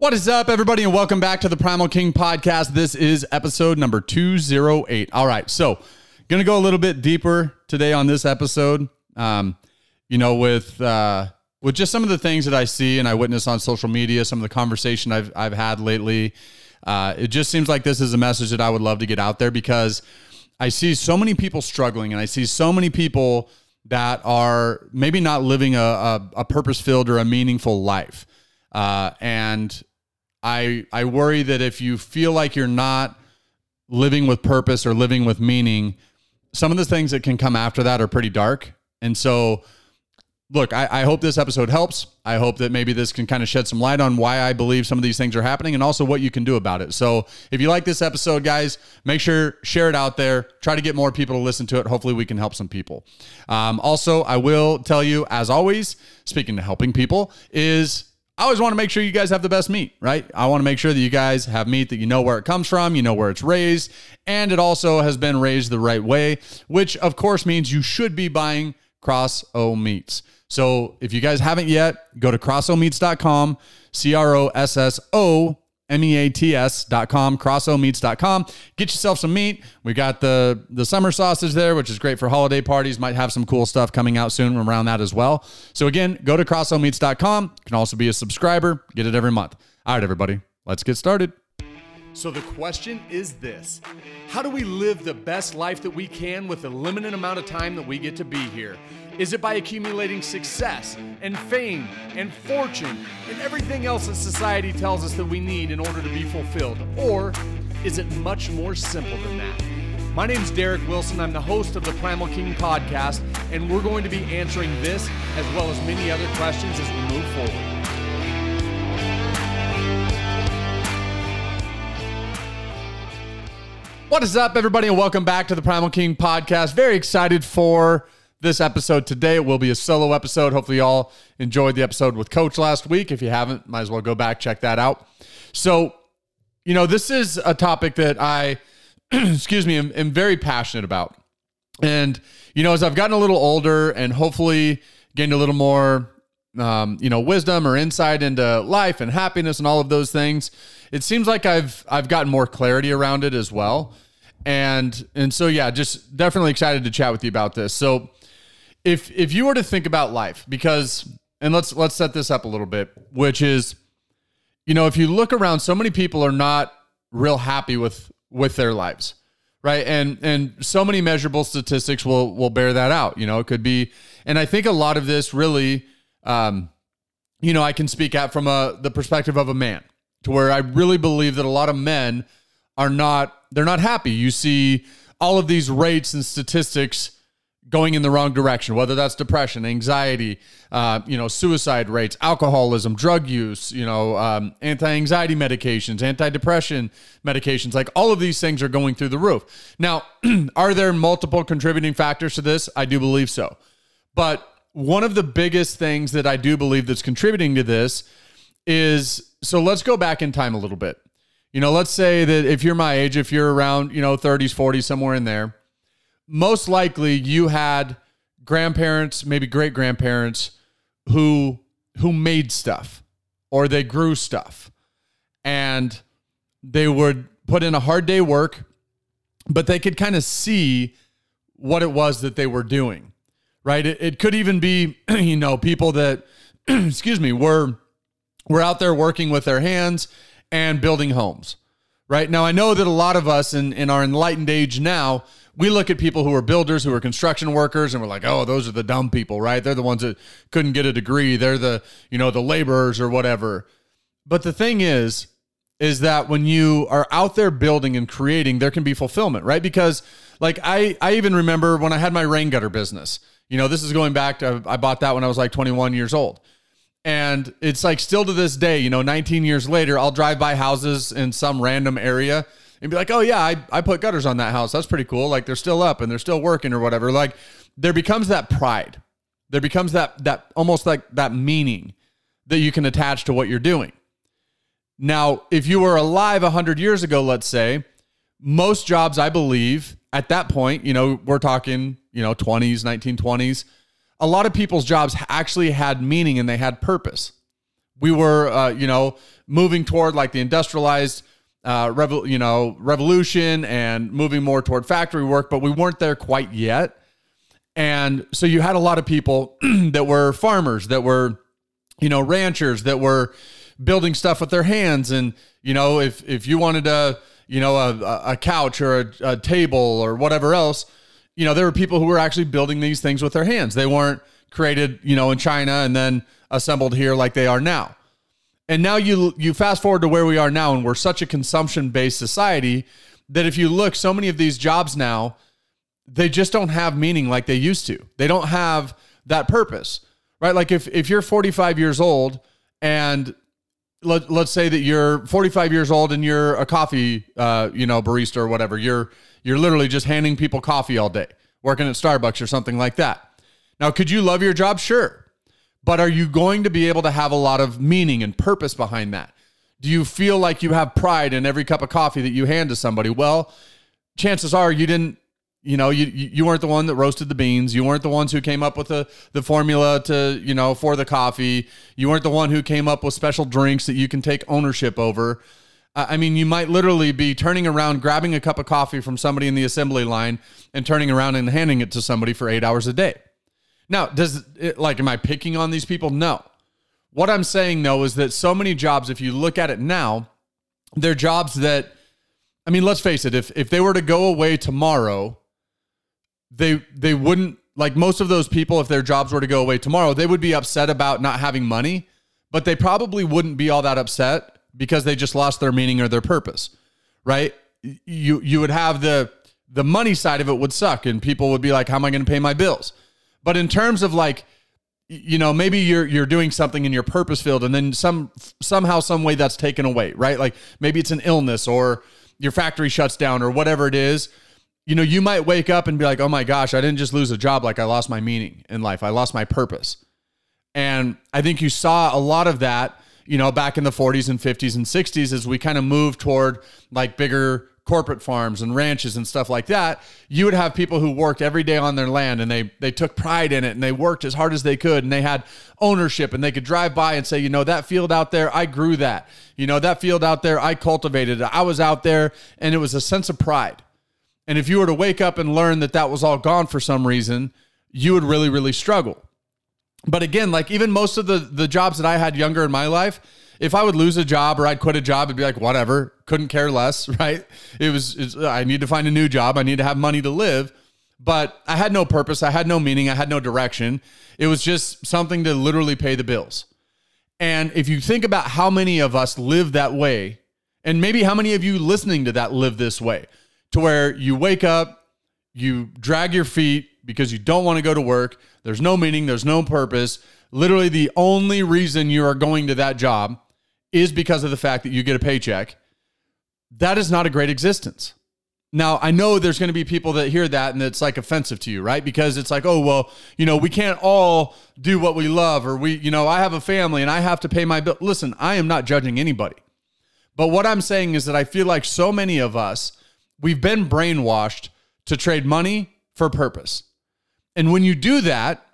What is up, everybody, and welcome back to the Primal King Podcast. This is episode number 208. All right, so going to go a little bit deeper today on this episode, with just some of the things that I see and I witness on social media, some of the conversation I've had lately. It just seems like this is a message that I would love to get out there because I see so many people struggling, and I see so many people that are maybe not living a purpose-filled or a meaningful life. And I worry that if you feel like you're not living with purpose or living with meaning, some of the things that can come after that are pretty dark. And so, look, I hope this episode helps. I hope that maybe this can kind of shed some light on why I believe some of these things are happening and also what you can do about it. So if you like this episode, guys, make sure, share it out there. Try to get more people to listen to it. Hopefully we can help some people. Also, I will tell you, as always, speaking to helping people, I always want to make sure you guys have the best meat, right? I want to make sure that you guys have meat that you know where it comes from, you know where it's raised, and it also has been raised the right way, which of course means you should be buying Cross O Meats. So if you guys haven't yet, go to crossomeats.com, crossomeats.com, crossomeats.com. Get yourself some meat. We got the summer sausage there, which is great for holiday parties. Might have some cool stuff coming out soon around that as well. So again, go to crossomeats.com. You can also be a subscriber. Get it every month. All right, everybody, let's get started. So the question is this: how do we live the best life that we can with the limited amount of time that we get to be here? Is it by accumulating success and fame and fortune and everything else that society tells us that we need in order to be fulfilled? Or is it much more simple than that? My name's Derek Wilson. I'm the host of the Primal King Podcast, and we're going to be answering this as well as many other questions as we move forward. What is up, everybody, and welcome back to the Primal King Podcast. Very excited for this episode today. It will be a solo episode. Hopefully you all enjoyed the episode with Coach last week. If you haven't, might as well go back, check that out. So, this is a topic that I, am very passionate about. And, as I've gotten a little older and hopefully gained a little more, wisdom or insight into life and happiness and all of those things, it seems like I've gotten more clarity around it as well. And so, yeah, just definitely excited to chat with you about this. So if you were to think about life, and let's set this up a little bit, which is, if you look around, so many people are not real happy with their lives, right? And so many measurable statistics will bear that out. It could be, and I think a lot of this really, I can speak at from the perspective of a man, to where I really believe that a lot of men they're not happy. You see all of these rates and statistics going in the wrong direction, whether that's depression, anxiety, suicide rates, alcoholism, drug use, anti-anxiety medications, anti-depression medications, like all of these things are going through the roof. Now, are there multiple contributing factors to this? I do believe so. But one of the biggest things that I do believe that's contributing to this is, so let's go back in time a little bit. Let's say that if you're my age, if you're around, 30s, 40s, somewhere in there, most likely you had grandparents, maybe great-grandparents who made stuff, or they grew stuff, and they would put in a hard day work, but they could kind of see what it was that they were doing, right? It could even be, people that, were out there working with their hands and building homes, right? Now, I know that a lot of us in our enlightened age now, we look at people who are builders, who are construction workers, and we're like, oh, those are the dumb people, right? They're the ones that couldn't get a degree. They're the laborers or whatever. But the thing is that when you are out there building and creating, there can be fulfillment, right? Because like I even remember when I had my rain gutter business, this is going back to, I bought that when I was like 21 years old. And it's like still to this day, 19 years later, I'll drive by houses in some random area and be like, oh yeah, I put gutters on that house. That's pretty cool. Like they're still up and they're still working or whatever. Like there becomes that pride. There becomes that almost like that meaning that you can attach to what you're doing. Now, if you were alive 100 years ago, let's say, most jobs, I believe, at that point, we're talking, 20s, 1920s, a lot of people's jobs actually had meaning and they had purpose. we were, moving toward like the industrialized revolution and moving more toward factory work, but we weren't there quite yet. And so you had a lot of people that were farmers, that were, ranchers, that were building stuff with their hands. And, if you wanted a couch or a table or whatever else, there were people who were actually building these things with their hands. They weren't created, in China and then assembled here like they are now. And now you fast forward to where we are now, and we're such a consumption-based society that if you look, so many of these jobs now, they just don't have meaning like they used to. They don't have that purpose, right? Like if you're 45 years old and let's say that you're 45 years old and you're a coffee, barista or whatever, you're literally just handing people coffee all day, working at Starbucks or something like that. Now, could you love your job? Sure. But are you going to be able to have a lot of meaning and purpose behind that? Do you feel like you have pride in every cup of coffee that you hand to somebody? Well, chances are you didn't, you weren't the one that roasted the beans. You weren't the ones who came up with the formula to, for the coffee. You weren't the one who came up with special drinks that you can take ownership over. I mean, you might literally be turning around, grabbing a cup of coffee from somebody in the assembly line and turning around and handing it to somebody for 8 hours a day. Now, am I picking on these people? No. What I'm saying, though, is that so many jobs, if you look at it now, they're jobs that, let's face it, if they were to go away tomorrow, they wouldn't, like most of those people, if their jobs were to go away tomorrow, they would be upset about not having money, but they probably wouldn't be all that upset because they just lost their meaning or their purpose, right? You would have the money side of it would suck, and people would be like, how am I going to pay my bills? But in terms of like, maybe you're doing something in your purpose field and then somehow, some way that's taken away, right? Like maybe it's an illness or your factory shuts down or whatever it is. You might wake up and be like, oh my gosh, I didn't just lose a job. Like I lost my meaning in life. I lost my purpose. And I think you saw a lot of that, back in the 40s and 50s and 60s as we kind of moved toward like bigger corporate farms and ranches and stuff like that. You would have people who worked every day on their land and they took pride in it and they worked as hard as they could and they had ownership and they could drive by and say, that field out there, I grew that. That field out there, I cultivated it. I was out there, and it was a sense of pride. And if you were to wake up and learn that was all gone for some reason, you would really, really struggle. But again, like even most of the jobs that I had younger in my life, if I would lose a job or I'd quit a job, it'd be like, whatever, couldn't care less, right? I need to find a new job. I need to have money to live, but I had no purpose. I had no meaning. I had no direction. It was just something to literally pay the bills. And if you think about how many of us live that way, and maybe how many of you listening to that live this way, to where you wake up, you drag your feet because you don't want to go to work. There's no meaning. There's no purpose. Literally the only reason you are going to that job is because of the fact that you get a paycheck. That is not a great existence. Now, I know there's going to be people that hear that and it's like offensive to you, right? Because it's like, oh, well, we can't all do what we love, or I have a family and I have to pay my bill. Listen, I am not judging anybody. But what I'm saying is that I feel like so many of us, we've been brainwashed to trade money for purpose. And when you do that,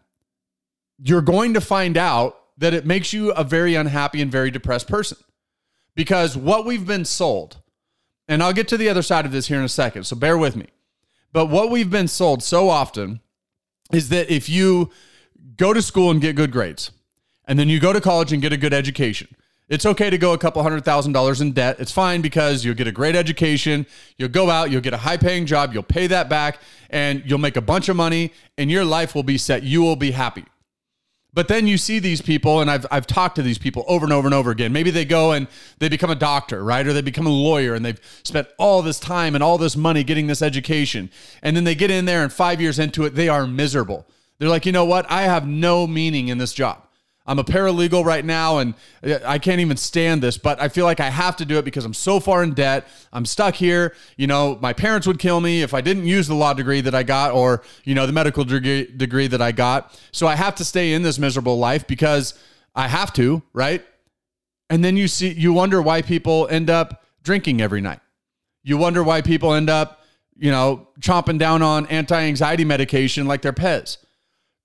you're going to find out that it makes you a very unhappy and very depressed person. Because what we've been sold, and I'll get to the other side of this here in a second, so bear with me. But what we've been sold so often is that if you go to school and get good grades, and then you go to college and get a good education, it's okay to go a couple $100,000 in debt. It's fine because you'll get a great education. You'll go out, you'll get a high-paying job, you'll pay that back, and you'll make a bunch of money, and your life will be set. You will be happy. But then you see these people, and I've talked to these people over and over and over again. Maybe they go and they become a doctor, right? Or they become a lawyer, and they've spent all this time and all this money getting this education. And then they get in there, and 5 years into it, they are miserable. They're like, you know what? I have no meaning in this job. I'm a paralegal right now, and I can't even stand this, but I feel like I have to do it because I'm so far in debt. I'm stuck here. My parents would kill me if I didn't use the law degree that I got, or, the medical degree that I got. So I have to stay in this miserable life because I have to, right? And then you wonder why people end up drinking every night. You wonder why people end up, chomping down on anti-anxiety medication like their Pez.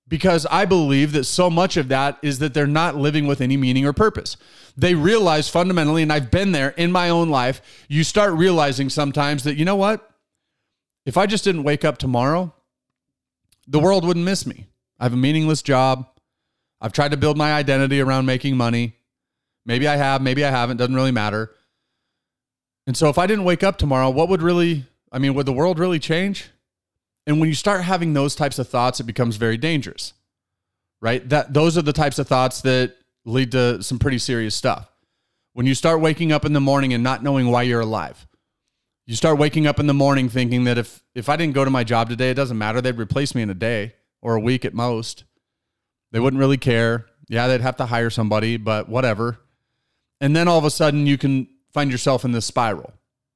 because I believe that so much of that is that they're not living with any meaning or purpose. They realize fundamentally, and I've been there in my own life, you start realizing sometimes that, you know what? If I just didn't wake up tomorrow, the world wouldn't miss me. I have a meaningless job. I've tried to build my identity around making money. Maybe I have, maybe I haven't, doesn't really matter. And so if I didn't wake up tomorrow, would the world really change? And when you start having those types of thoughts, it becomes very dangerous, right? Those are the types of thoughts that lead to some pretty serious stuff. When you start waking up in the morning and not knowing why you're alive, you start waking up in the morning thinking that if I didn't go to my job today, it doesn't matter. They'd replace me in a day or a week at most. They wouldn't really care. Yeah, they'd have to hire somebody, but whatever. And then all of a sudden you can find yourself in this spiral.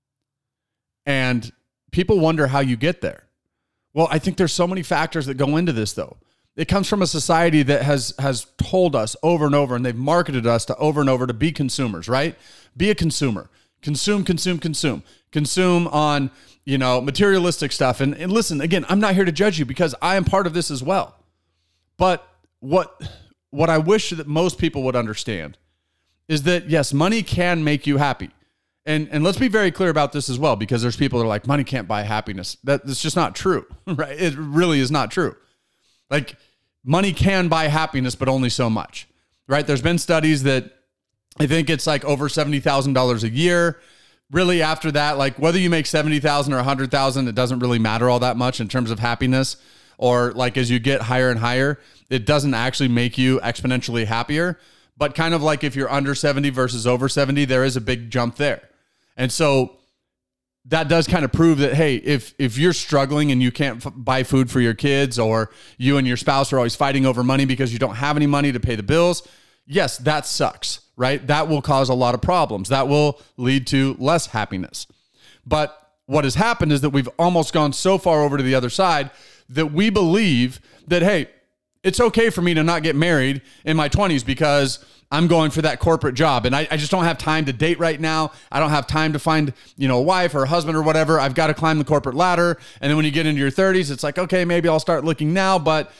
And people wonder how you get there. Well, I think there's so many factors that go into this, though. It comes from a society that has told us over and over, and they've marketed us to over and over to be consumers, right? Be a consumer. Consume, consume, consume. Consume on, materialistic stuff. And listen, again, I'm not here to judge you because I am part of this as well. But what I wish that most people would understand is that, yes, money can make you happy. And let's be very clear about this as well, because there's people that are like, money can't buy happiness. That's just not true, right? It really is not true. Like, money can buy happiness, but only so much, right? There's been studies that I think it's like over $70,000 a year. Really, after that, like whether you make $70,000 or $100,000, it doesn't really matter all that much in terms of happiness. Or like as you get higher and higher, it doesn't actually make you exponentially happier. But kind of like if you're under 70 versus over 70, there is a big jump there. And so that does kind of prove that, hey, if you're struggling and you can't buy food for your kids, or you and your spouse are always fighting over money because you don't have any money to pay the bills, yes, that sucks, right? That will cause a lot of problems. That will lead to less happiness. But what has happened is that we've almost gone so far over to the other side that we believe that, hey, it's okay for me to not get married in my 20s because I'm going for that corporate job and I just don't have time to date right now. I don't have time to find, a wife or a husband or whatever. I've got to climb the corporate ladder. And then when you get into your 30s, it's like, okay, maybe I'll start looking now, but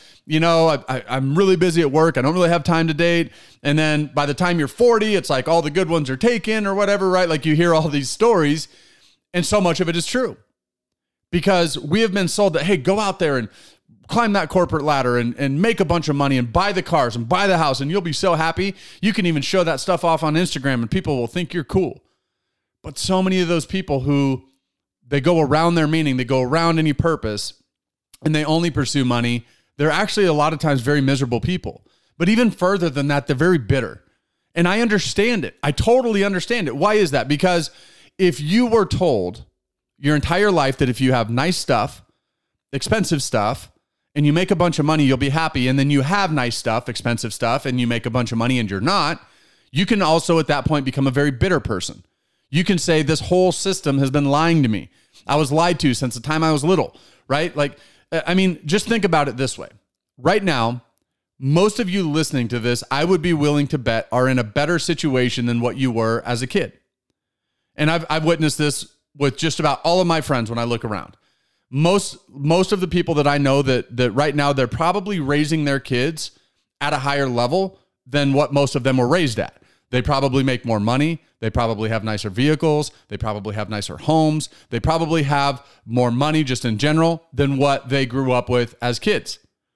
I'm really busy at work. I don't really have time to date. And then by the time you're 40, it's like all the good ones are taken or whatever, right? Like you hear all these stories, and so much of it is true because we have been sold that, hey, go out there and climb that corporate ladder and make a bunch of money and buy the cars and buy the house and you'll be so happy. You can even show that stuff off on Instagram and people will think you're cool. But so many of those people who they go around their meaning, they go around any purpose, and they only pursue money, they're actually a lot of times very miserable people. But even further than that, they're very bitter. And I understand it. I totally understand it. Why is that? Because if you were told your entire life that if you have nice stuff, expensive stuff, and you make a bunch of money, you'll be happy. And then you have nice stuff, expensive stuff, and you make a bunch of money and you're not, you can also at that point become a very bitter person. You can say, this whole system has been lying to me. I was lied to since the time I was little, right? Just think about it this way. Right now, most of you listening to this, I would be willing to bet are in a better situation than what you were as a kid. And I've witnessed this with just about all of my friends when I look around. Most of the people that I know that right now they're probably raising their kids at a higher level than what most of them were raised at. They probably make more money. They probably have nicer vehicles. They probably have nicer homes. They probably have more money just in general than what they grew up with as kids.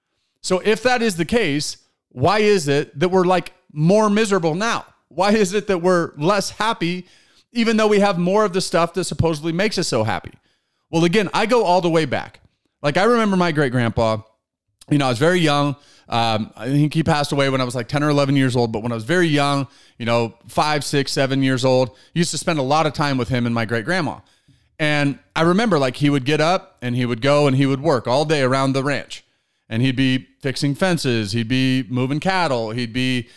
So if that is the case, why is it that we're like more miserable now? Why is it that we're less happy even though we have more of the stuff that supposedly makes us so happy? Well, again, I go all the way back. Like I remember my great-grandpa, I was very young. I think he passed away when I was like 10 or 11 years old. But when I was very young, 5, 6, 7 years old, I used to spend a lot of time with him and my great-grandma. And I remember like he would get up and he would go and he would work all day around the ranch. And he'd be fixing fences. He'd be moving cattle. He'd be,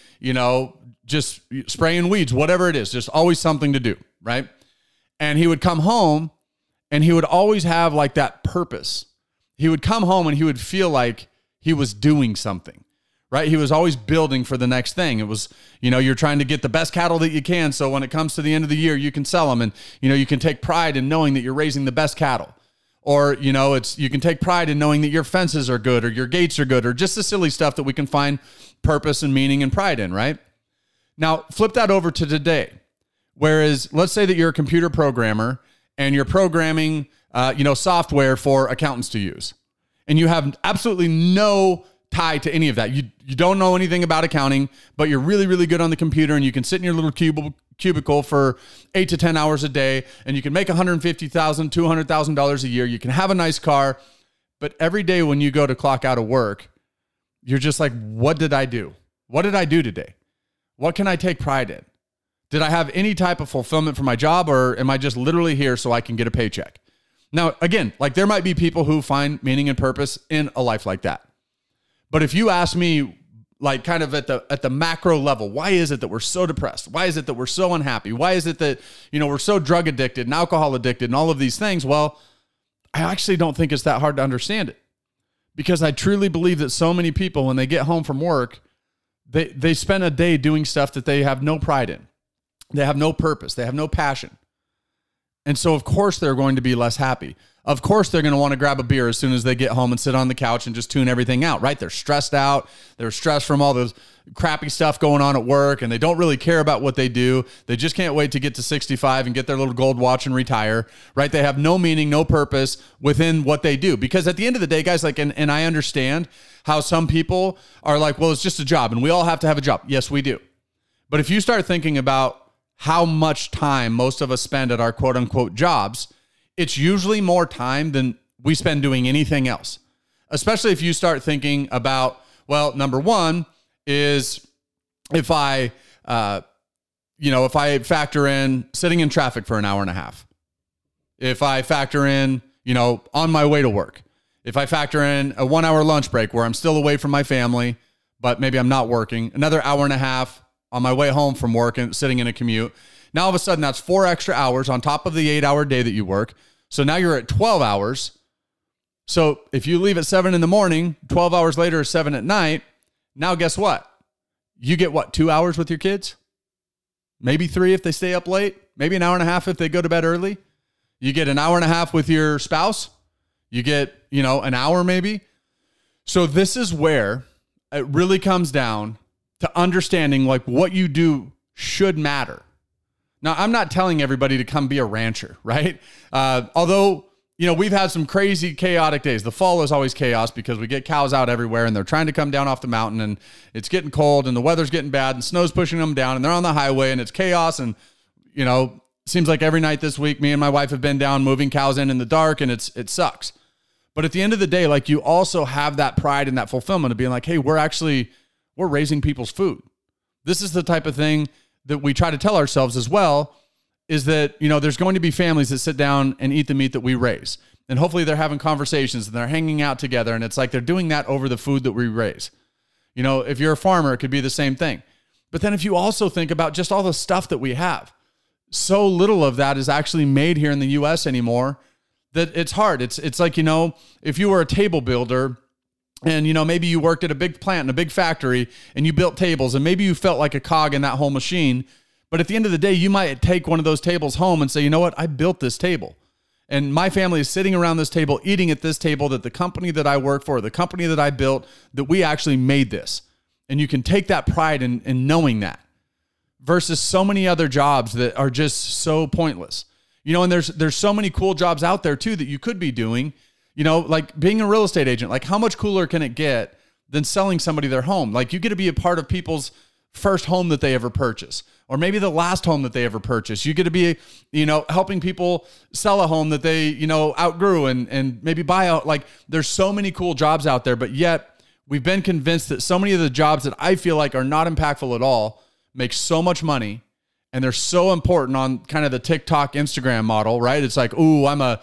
just spraying weeds, whatever it is, just always something to do, right? And he would come home and he would always have like that purpose. He would come home and he would feel like he was doing something, right? He was always building for the next thing. It was, you're trying to get the best cattle that you can. So when it comes to the end of the year, you can sell them and, you can take pride in knowing that you're raising the best cattle. Or, you can take pride in knowing that your fences are good or your gates are good or just the silly stuff that we can find purpose and meaning and pride in, right? Now, flip that over to today. Whereas, let's say that you're a computer programmer and you're programming, software for accountants to use. And you have absolutely no tie to any of that. You don't know anything about accounting, but you're really, really good on the computer and you can sit in your little cubicle for 8 to 10 hours a day and you can make $150,000, $200,000 a year. You can have a nice car, but every day when you go to clock out of work, you're just like, what did I do? What did I do today? What can I take pride in? Did I have any type of fulfillment for my job, or am I just literally here so I can get a paycheck? Now, again, like there might be people who find meaning and purpose in a life like that. But if you ask me, like kind of at the macro level, why is it that we're so depressed? Why is it that we're so unhappy? Why is it that, we're so drug addicted and alcohol addicted and all of these things? Well, I actually don't think it's that hard to understand it, because I truly believe that so many people, when they get home from work, they spend a day doing stuff that they have no pride in. They have no purpose. They have no passion. And so, of course, they're going to be less happy. Of course, they're going to want to grab a beer as soon as they get home and sit on the couch and just tune everything out, right? They're stressed out. They're stressed from all those crappy stuff going on at work, and they don't really care about what they do. They just can't wait to get to 65 and get their little gold watch and retire, right? They have no meaning, no purpose within what they do. Because at the end of the day, guys, and I understand how some people are like, well, it's just a job, and we all have to have a job. Yes, we do. But if you start thinking about how much time most of us spend at our quote unquote jobs, it's usually more time than we spend doing anything else. Especially if you start thinking about, well, number one is if I factor in sitting in traffic for an hour and a half, if I factor in, on my way to work, if I factor in a 1 hour lunch break where I'm still away from my family, but maybe I'm not working, another hour and a half on my way home from work and sitting in a commute. Now, all of a sudden, that's 4 extra hours on top of the 8-hour day that you work. So now you're at 12 hours. So if you leave at 7 in the morning, 12 hours later is 7 at night. Now, guess what? You get 2 hours with your kids? Maybe 3 if they stay up late. Maybe an hour and a half if they go to bed early. You get an hour and a half with your spouse. You get, an hour maybe. So this is where it really comes down to understanding like what you do should matter. Now, I'm not telling everybody to come be a rancher, right? Although, we've had some crazy chaotic days. The fall is always chaos because we get cows out everywhere and they're trying to come down off the mountain and it's getting cold and the weather's getting bad and snow's pushing them down and they're on the highway and it's chaos. And, seems like every night this week, me and my wife have been down moving cows in the dark and it sucks. But at the end of the day, like you also have that pride and that fulfillment of being like, hey, we're raising people's food. This is the type of thing that we try to tell ourselves as well, is that, there's going to be families that sit down and eat the meat that we raise. And hopefully they're having conversations and they're hanging out together. And it's like they're doing that over the food that we raise. If you're a farmer, it could be the same thing. But then if you also think about just all the stuff that we have, so little of that is actually made here in the U.S. anymore that it's hard. It's like, if you were a table builder, and, maybe you worked at a big plant in a big factory and you built tables and maybe you felt like a cog in that whole machine. But at the end of the day, you might take one of those tables home and say, you know what? I built this table and my family is sitting around this table, eating at this table that the company that I work for, the company that I built, that we actually made this. And you can take that pride in knowing that versus so many other jobs that are just so pointless. And there's so many cool jobs out there too that you could be doing. Like being a real estate agent, like how much cooler can it get than selling somebody their home? Like you get to be a part of people's first home that they ever purchase, or maybe the last home that they ever purchased. You get to be, helping people sell a home that they, outgrew and maybe buy out. Like there's so many cool jobs out there, but yet we've been convinced that so many of the jobs that I feel like are not impactful at all make so much money and they're so important on kind of the TikTok, Instagram model, right? It's like, ooh, I'm a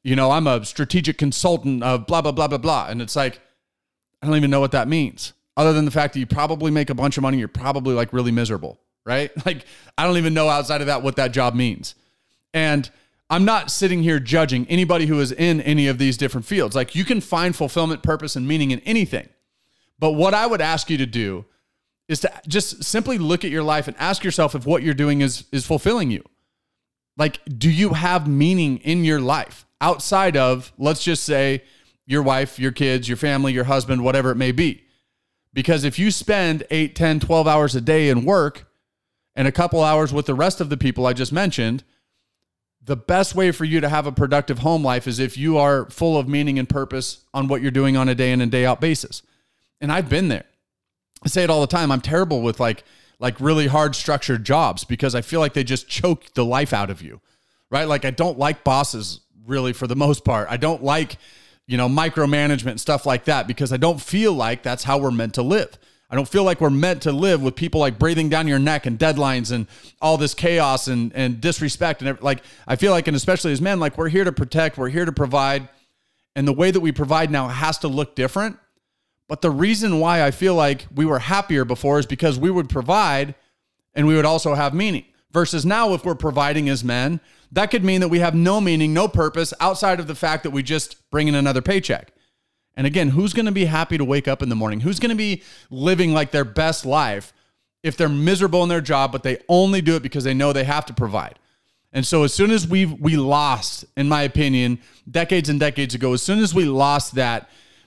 strategic consultant of blah, blah, blah, blah, blah. And it's like, I don't even know what that means other than the fact that you probably make a bunch of money. You're probably like really miserable, right? Like, I don't even know outside of that what that job means. And I'm not sitting here judging anybody who is in any of these different fields. Like you can find fulfillment, purpose, and meaning in anything. But what I would ask you to do is to just simply look at your life and ask yourself if what you're doing is fulfilling you. Like, do you have meaning in your life? outside of, let's just say, your wife, your kids, your family, your husband, whatever it may be. Because if you spend 8, 10, 12 hours a day in work and a couple hours with the rest of the people I just mentioned, the best way for you to have a productive home life is if you are full of meaning and purpose on what you're doing on a day in and day out basis. And I've been there. I say it all the time. I'm terrible with like really hard structured jobs because I feel like they just choke the life out of you, right? Like I don't like bosses really for the most part. I don't like, micromanagement and stuff like that because I don't feel like that's how we're meant to live. I don't feel like we're meant to live with people like breathing down your neck and deadlines and all this chaos and disrespect. And like, I feel like, and especially as men, like we're here to protect, we're here to provide. And the way that we provide now has to look different. But the reason why I feel like we were happier before is because we would provide and we would also have meaning. Versus now, if we're providing as men, that could mean that we have no meaning, no purpose outside of the fact that we just bring in another paycheck. And again, who's going to be happy to wake up in the morning? Who's going to be living like their best life if they're miserable in their job, but they only do it because they know they have to provide? And so as soon as we lost, in my opinion, decades and decades ago, as soon as we lost that,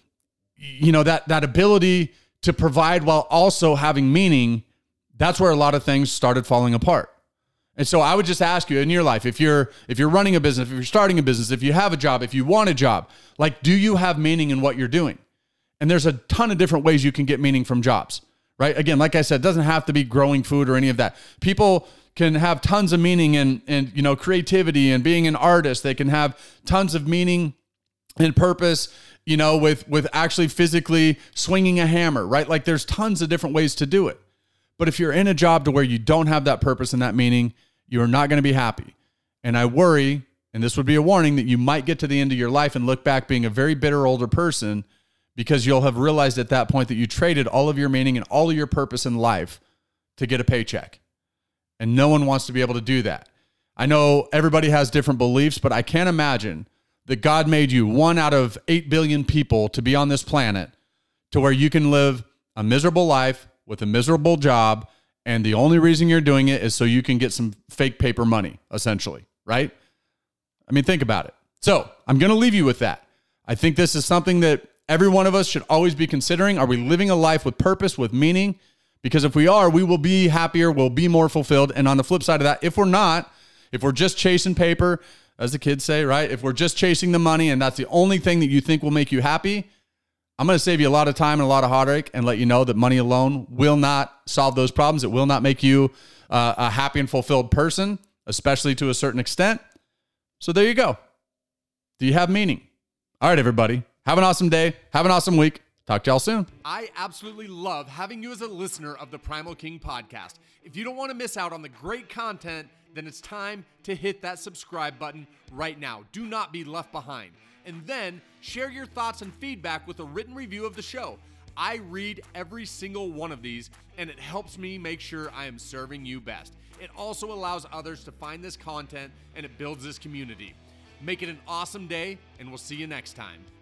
that ability to provide while also having meaning, that's where a lot of things started falling apart. And so I would just ask you in your life, if you're running a business, if you're starting a business, if you have a job, if you want a job, like, do you have meaning in what you're doing? And there's a ton of different ways you can get meaning from jobs, right? Again, like I said, it doesn't have to be growing food or any of that. People can have tons of meaning in creativity and being an artist. They can have tons of meaning and purpose, with actually physically swinging a hammer, right? Like there's tons of different ways to do it. But if you're in a job to where you don't have that purpose and that meaning, you're not going to be happy. And I worry, and this would be a warning, that you might get to the end of your life and look back being a very bitter older person because you'll have realized at that point that you traded all of your meaning and all of your purpose in life to get a paycheck. And no one wants to be able to do that. I know everybody has different beliefs, but I can't imagine that God made you one out of 8 billion people to be on this planet to where you can live a miserable life with a miserable job, and the only reason you're doing it is so you can get some fake paper money, essentially, right? I mean, think about it. So I'm going to leave you with that. I think this is something that every one of us should always be considering. Are we living a life with purpose, with meaning? Because if we are, we will be happier, we'll be more fulfilled. And on the flip side of that, if we're not, if we're just chasing paper, as the kids say, right? If we're just chasing the money and that's the only thing that you think will make you happy, I'm going to save you a lot of time and a lot of heartache and let you know that money alone will not solve those problems. It will not make you a happy and fulfilled person, especially to a certain extent. So there you go. Do you have meaning? All right, everybody. Have an awesome day. Have an awesome week. Talk to y'all soon. I absolutely love having you as a listener of the Primal King podcast. If you don't want to miss out on the great content, then it's time to hit that subscribe button right now. Do not be left behind. And then share your thoughts and feedback with a written review of the show. I read every single one of these, and it helps me make sure I am serving you best. It also allows others to find this content, and it builds this community. Make it an awesome day, and we'll see you next time.